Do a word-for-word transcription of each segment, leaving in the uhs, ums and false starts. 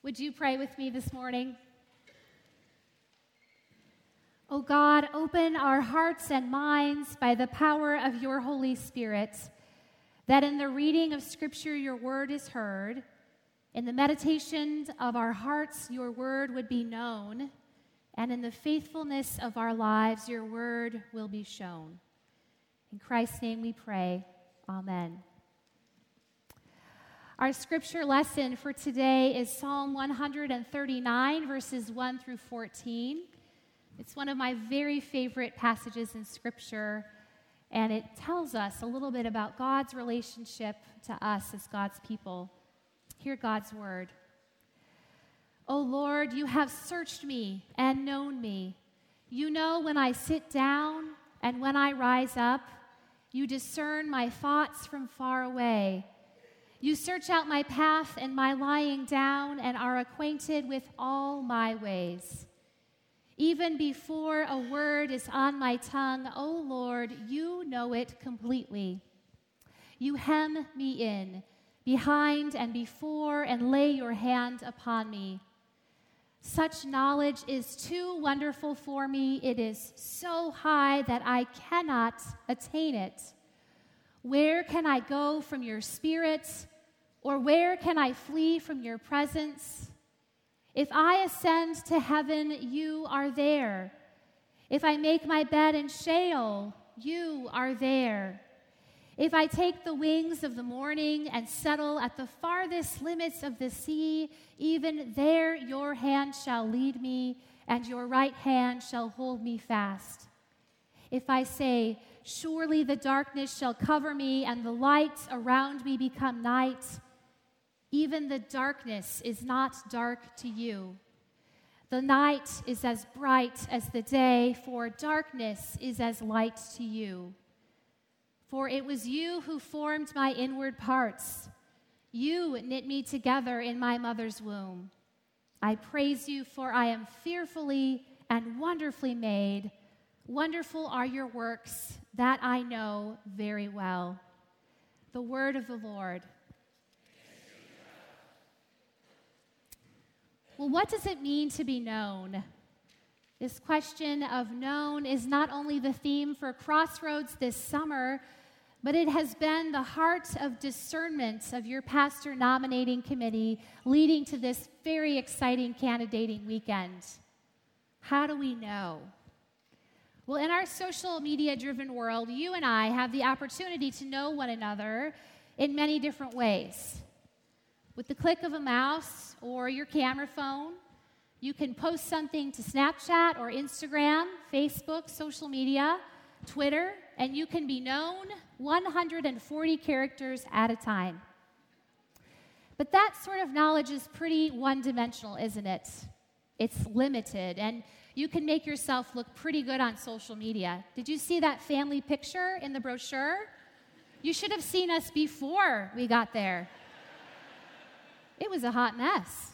Would you pray with me this morning? O God, open our hearts and minds by the power of your Holy Spirit, that in the reading of Scripture your word is heard, in the meditations of our hearts your word would be known, and in the faithfulness of our lives your word will be shown. In Christ's name we pray. Amen. Our scripture lesson for today is Psalm one thirty-nine, verses one through fourteen. It's one of my very favorite passages in Scripture, and it tells us a little bit about God's relationship to us as God's people. Hear God's word. O Lord, you have searched me and known me. You know when I sit down and when I rise up. You discern my thoughts from far away. You search out my path and my lying down and are acquainted with all my ways. Even before a word is on my tongue, O Lord, you know it completely. You hem me in, behind and before, and lay your hand upon me. Such knowledge is too wonderful for me. It is so high that I cannot attain it. Where can I go from your spirit? Or where can I flee from your presence? If I ascend to heaven, you are there. If I make my bed in Sheol, you are there. If I take the wings of the morning and settle at the farthest limits of the sea, even there your hand shall lead me, and your right hand shall hold me fast. If I say, surely the darkness shall cover me, and the light around me become night, even the darkness is not dark to you. The night is as bright as the day, for darkness is as light to you. For it was you who formed my inward parts. You knit me together in my mother's womb. I praise you, for I am fearfully and wonderfully made. Wonderful are your works, that I know very well. The word of the Lord. Well, what does it mean to be known? This question of known is not only the theme for Crossroads this summer, but it has been the heart of discernment of your pastor nominating committee leading to this very exciting candidating weekend. How do we know? Well, in our social media-driven world, you and I have the opportunity to know one another in many different ways. With the click of a mouse or your camera phone, you can post something to Snapchat or Instagram, Facebook, social media, Twitter, and you can be known one hundred forty characters at a time. But that sort of knowledge is pretty one-dimensional, isn't it? It's limited, and you can make yourself look pretty good on social media. Did you see that family picture in the brochure? You should have seen us before we got there. It was a hot mess.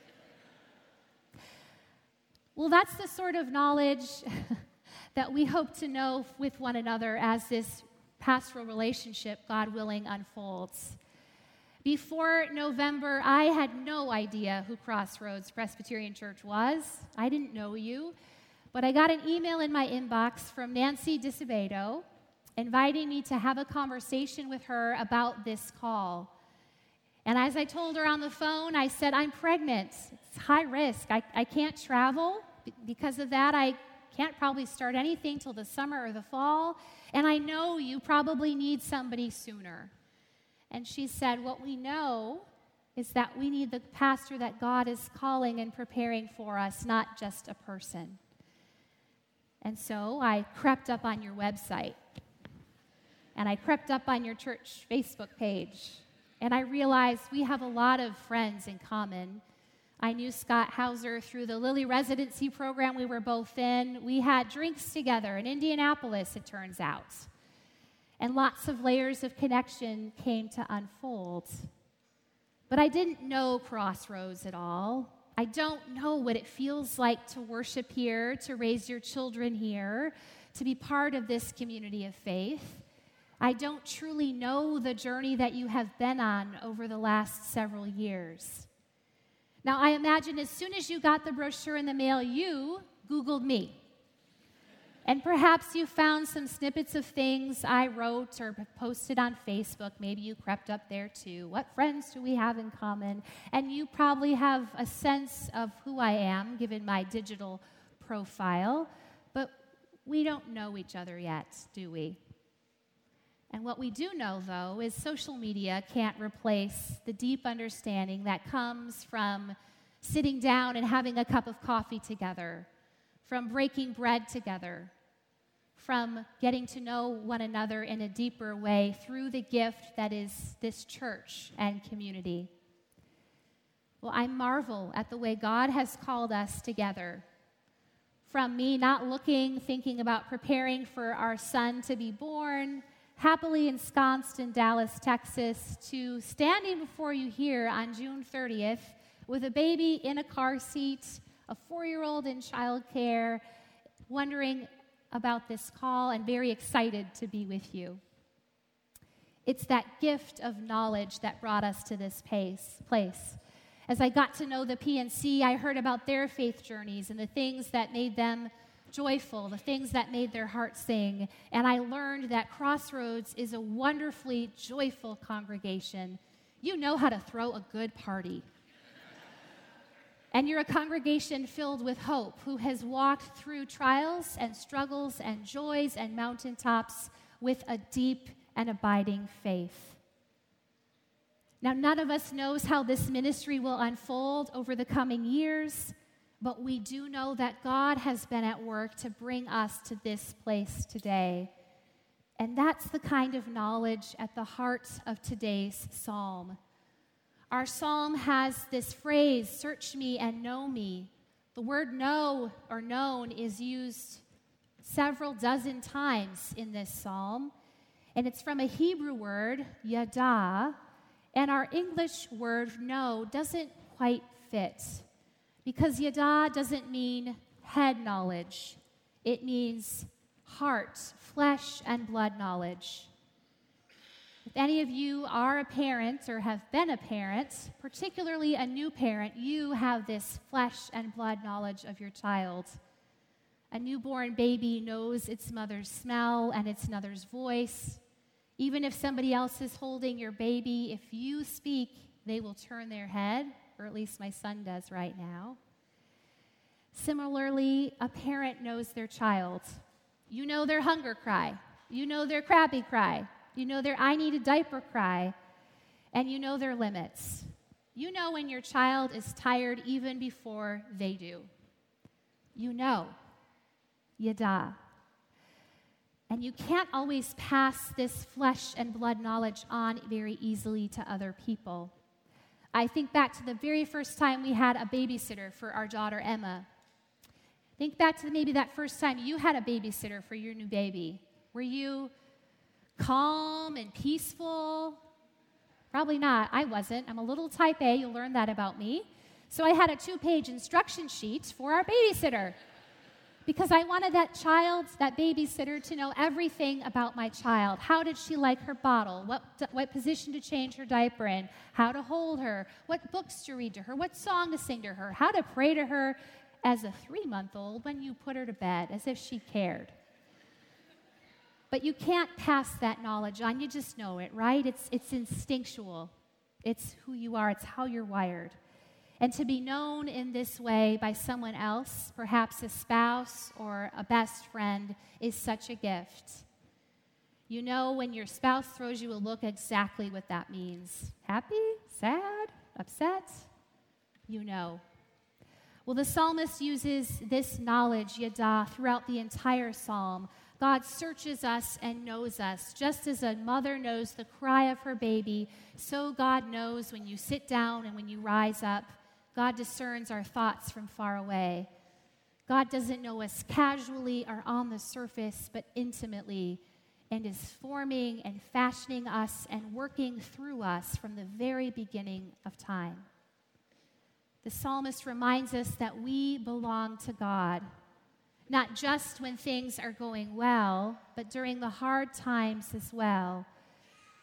Well, that's the sort of knowledge that we hope to know with one another as this pastoral relationship, God willing, unfolds. Before November, I had no idea who Crossroads Presbyterian Church was. I didn't know you, but I got an email in my inbox from Nancy Disabato inviting me to have a conversation with her about this call. And as I told her on the phone, I said, I'm pregnant. It's high risk. I, I can't travel. Because of that, I can't probably start anything till the summer or the fall. And I know you probably need somebody sooner. And she said, what we know is that we need the pastor that God is calling and preparing for us, not just a person. And so I crept up on your website. And I crept up on your church Facebook page. And I realized we have a lot of friends in common. I knew Scott Hauser through the Lilly residency program we were both in. We had drinks together in Indianapolis, it turns out. And lots of layers of connection came to unfold. But I didn't know Crossroads at all. I don't know what it feels like to worship here, to raise your children here, to be part of this community of faith. I don't truly know the journey that you have been on over the last several years. Now, I imagine as soon as you got the brochure in the mail, you Googled me. And perhaps you found some snippets of things I wrote or posted on Facebook. Maybe you crept up there too. What friends do we have in common? And you probably have a sense of who I am, given my digital profile. But we don't know each other yet, do we? And what we do know, though, is social media can't replace the deep understanding that comes from sitting down and having a cup of coffee together, from breaking bread together, from getting to know one another in a deeper way through the gift that is this church and community. Well, I marvel at the way God has called us together. From me not looking, thinking about preparing for our son to be born, happily ensconced in Dallas, Texas, to standing before you here on June thirtieth with a baby in a car seat, a four-year-old in childcare, wondering about this call and very excited to be with you. It's that gift of knowledge that brought us to this pace, place. As I got to know the P N C, I heard about their faith journeys and the things that made them joyful, the things that made their hearts sing. And I learned that Crossroads is a wonderfully joyful congregation. You know how to throw a good party. And you're a congregation filled with hope who has walked through trials and struggles and joys and mountaintops with a deep and abiding faith. Now, none of us knows how this ministry will unfold over the coming years, but we do know that God has been at work to bring us to this place today. And that's the kind of knowledge at the heart of today's psalm. Our psalm has this phrase, search me and know me. The word know or known is used several dozen times in this psalm, and it's from a Hebrew word, yada, and our English word know doesn't quite fit, because yada doesn't mean head knowledge. It means heart, flesh, and blood knowledge. If any of you are a parent or have been a parent, particularly a new parent, you have this flesh and blood knowledge of your child. A newborn baby knows its mother's smell and its mother's voice. Even if somebody else is holding your baby, if you speak, they will turn their head, or at least my son does right now. Similarly, a parent knows their child. You know their hunger cry. You know their crappy cry. You know their I need a diaper cry, and you know their limits. You know when your child is tired even before they do. You know. Yada. And you can't always pass this flesh and blood knowledge on very easily to other people. I think back to the very first time we had a babysitter for our daughter Emma. Think back to maybe that first time you had a babysitter for your new baby. Were you calm and peaceful? Probably not. I wasn't. I'm a little type A. You'll learn that about me. So I had a two-page instruction sheet for our babysitter because I wanted that child, that babysitter, to know everything about my child. How did she like her bottle? What, what position to change her diaper in? How to hold her? What books to read to her? What song to sing to her? How to pray to her as a three-month-old when you put her to bed, as if she cared. But you can't pass that knowledge on. You just know it, right? It's, it's instinctual. It's who you are. It's how you're wired. And to be known in this way by someone else, perhaps a spouse or a best friend, is such a gift. You know when your spouse throws you a look exactly what that means. Happy? Sad? Upset? You know. Well, the psalmist uses this knowledge, yada, throughout the entire psalm. God searches us and knows us. Just as a mother knows the cry of her baby, so God knows when you sit down and when you rise up. God discerns our thoughts from far away. God doesn't know us casually or on the surface, but intimately, and is forming and fashioning us and working through us from the very beginning of time. The psalmist reminds us that we belong to God. Not just when things are going well, but during the hard times as well.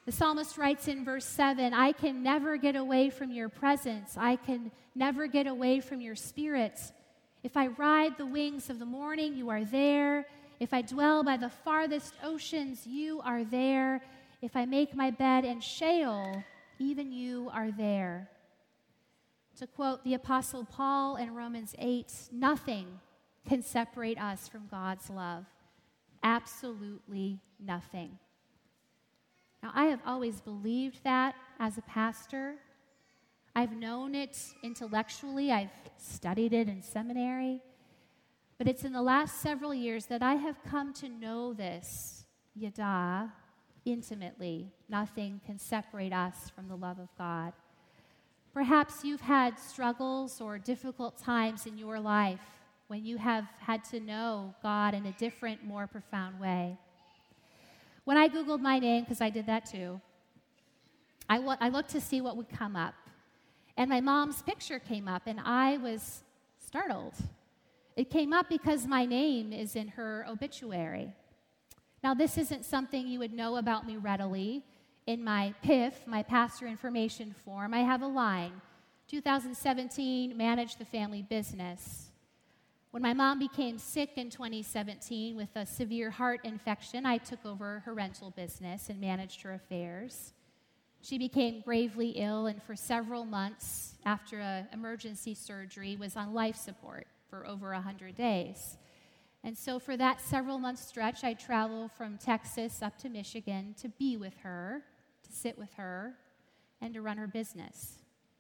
The psalmist writes in verse seven, I can never get away from your presence. I can never get away from your spirit. If I ride the wings of the morning, you are there. If I dwell by the farthest oceans, you are there. If I make my bed in Sheol, even you are there. To quote the Apostle Paul in Romans eight, nothing can separate us from God's love. Absolutely nothing. Now, I have always believed that as a pastor. I've known it intellectually. I've studied it in seminary. But it's in the last several years that I have come to know this, yada, intimately. Nothing can separate us from the love of God. Perhaps you've had struggles or difficult times in your life when you have had to know God in a different, more profound way. When I Googled my name, because I did that too, I, w- I looked to see what would come up. And my mom's picture came up, and I was startled. It came up because my name is in her obituary. Now, this isn't something you would know about me readily. In my P I F, my pastor information form, I have a line, two thousand seventeen, manage the family business. When my mom became sick in twenty seventeen with a severe heart infection, I took over her rental business and managed her affairs. She became gravely ill, and for several months after an emergency surgery was on life support for over one hundred days. And so for that several-month stretch, I traveled from Texas up to Michigan to be with her, to sit with her, and to run her business.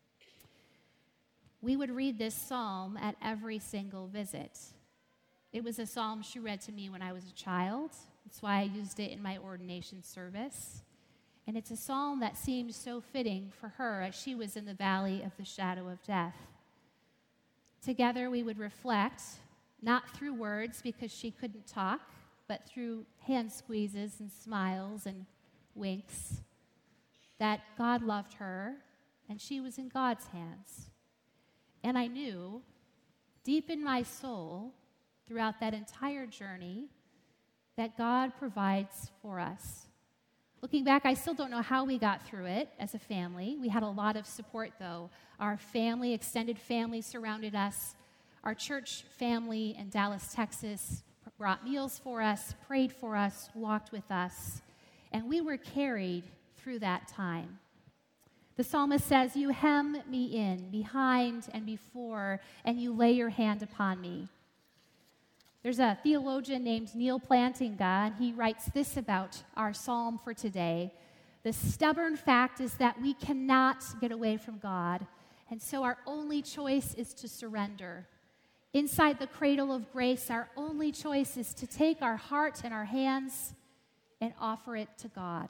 We would read this psalm at every single visit. It was a psalm she read to me when I was a child. That's why I used it in my ordination service. And it's a psalm that seemed so fitting for her as she was in the valley of the shadow of death. Together we would reflect, not through words because she couldn't talk, but through hand squeezes and smiles and winks, that God loved her and she was in God's hands. And I knew, deep in my soul, throughout that entire journey, that God provides for us. Looking back, I still don't know how we got through it as a family. We had a lot of support, though. Our family, extended family, surrounded us. Our church family in Dallas, Texas, brought meals for us, prayed for us, walked with us. And we were carried through that time. The psalmist says, you hem me in, behind and before, and you lay your hand upon me. There's a theologian named Neil Plantinga, and he writes this about our psalm for today. The stubborn fact is that we cannot get away from God, and so our only choice is to surrender. Inside the cradle of grace, our only choice is to take our heart and our hands and offer it to God.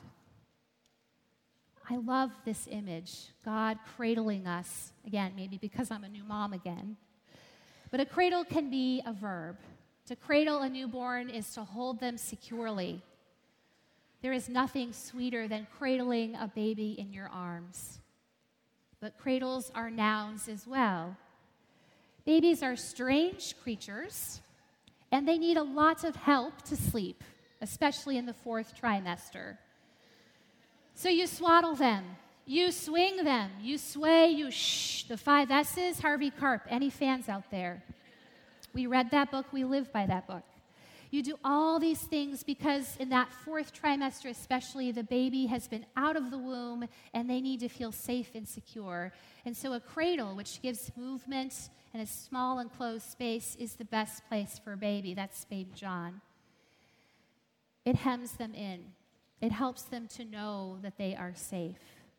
I love this image, God cradling us. Again, maybe because I'm a new mom again. But a cradle can be a verb. To cradle a newborn is to hold them securely. There is nothing sweeter than cradling a baby in your arms. But cradles are nouns as well. Babies are strange creatures, and they need a lot of help to sleep, especially in the fourth trimester. So you swaddle them, you swing them, you sway, you shh. The five S's, Harvey Karp. Any fans out there? We read that book, we live by that book. You do all these things because in that fourth trimester especially, the baby has been out of the womb and they need to feel safe and secure. And so a cradle, which gives movement and a small enclosed space, is the best place for a baby. That's baby John. It hems them in. It helps them to know that they are safe.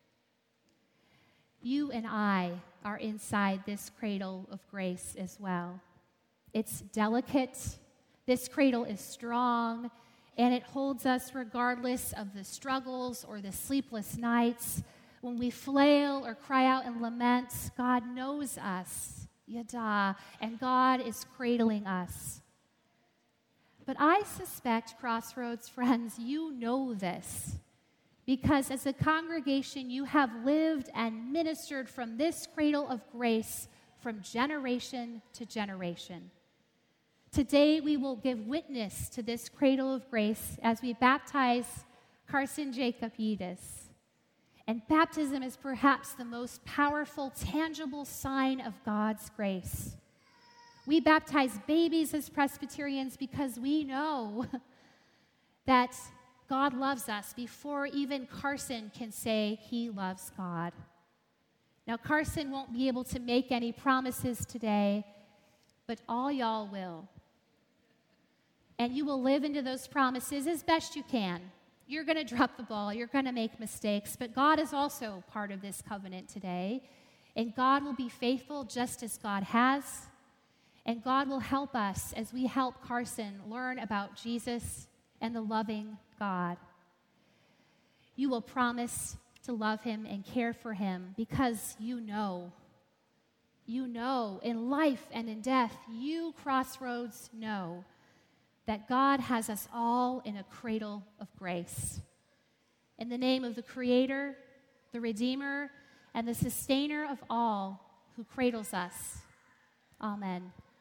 You and I are inside this cradle of grace as well. It's delicate. This cradle is strong, and it holds us regardless of the struggles or the sleepless nights. When we flail or cry out and lament, God knows us, yada, and God is cradling us. But I suspect, Crossroads friends, you know this, because as a congregation, you have lived and ministered from this cradle of grace from generation to generation. Today, we will give witness to this cradle of grace as we baptize Carson Jacob Yedis. And baptism is perhaps the most powerful, tangible sign of God's grace. We baptize babies as Presbyterians because we know that God loves us before even Carson can say he loves God. Now, Carson won't be able to make any promises today, but all y'all will. And you will live into those promises as best you can. You're going to drop the ball. You're going to make mistakes. But God is also part of this covenant today. And God will be faithful just as God has. And God will help us as we help Carson learn about Jesus and the loving God. You will promise to love him and care for him because you know. You know, in life and in death, you, Crossroads, know that God has us all in a cradle of grace. In the name of the Creator, the Redeemer, and the Sustainer of all who cradles us. Amen.